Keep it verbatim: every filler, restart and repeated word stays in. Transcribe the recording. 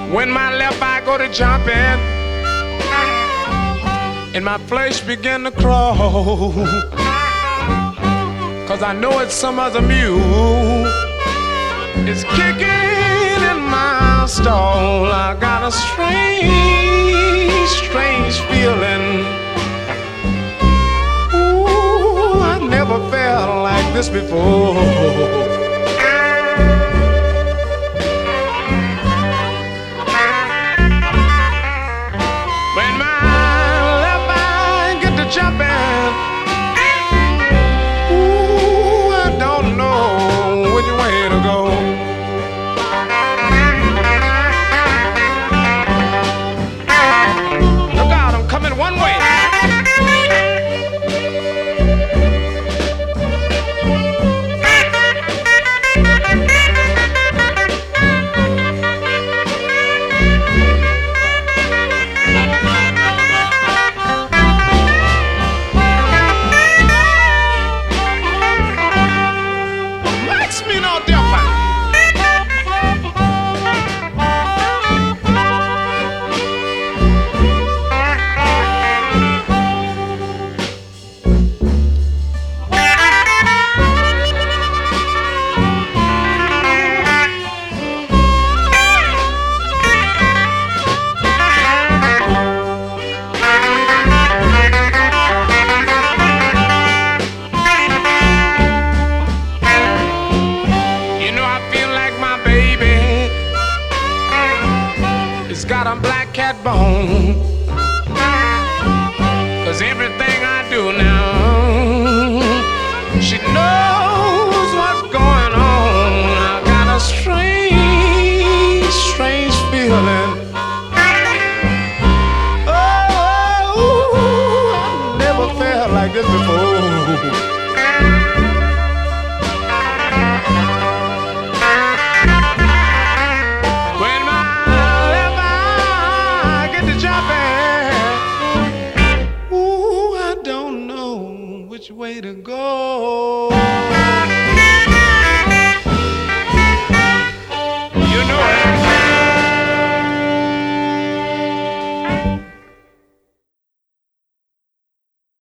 When my left eye go to jumping and my flesh begin to crawl, 'cause I know it's some other mule is kicking in my stall. I got a strange, strange feeling. Ooh, I never felt like this before. Jumping, ooh, I don't know which way to go. Look out, I'm coming one way. Got a black cat bone, 'cause everything I do now, she knows what's going on. I got a strange, strange feeling. Oh, I never felt like this before.